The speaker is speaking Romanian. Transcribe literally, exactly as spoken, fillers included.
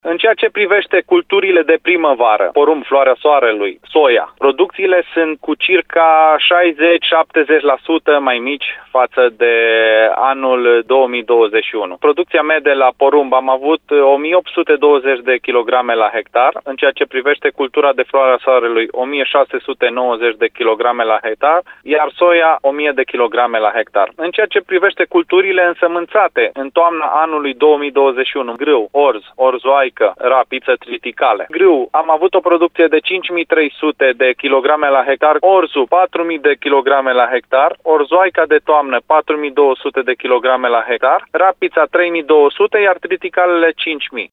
În ceea ce privește culturile de primăvară, porumb, floarea soarelui, soia, producțiile sunt cu circa șaizeci-șaptezeci la sută mai mici față de anul două mii douăzeci și unu. Producția mea de la porumb am avut o mie opt sute douăzeci de kilograme la hectar, în ceea ce privește cultura de floarea soarelui o mie șase sute nouăzeci de kilograme la hectar, iar soia o mie de kilograme la hectar. În ceea ce privește culturile însămânțate, în toamna anului două mii douăzeci și unu, grâu, orz, orzoaică, rapiță, triticale. Grâu, am avut o producție de cinci mii trei sute de kilograme la hectar, orzul patru mii de kilograme la hectar, orzoaica de toamnă patru mii două sute de kilograme la hectar, rapița trei mii două sute, iar triticalele cinci mii.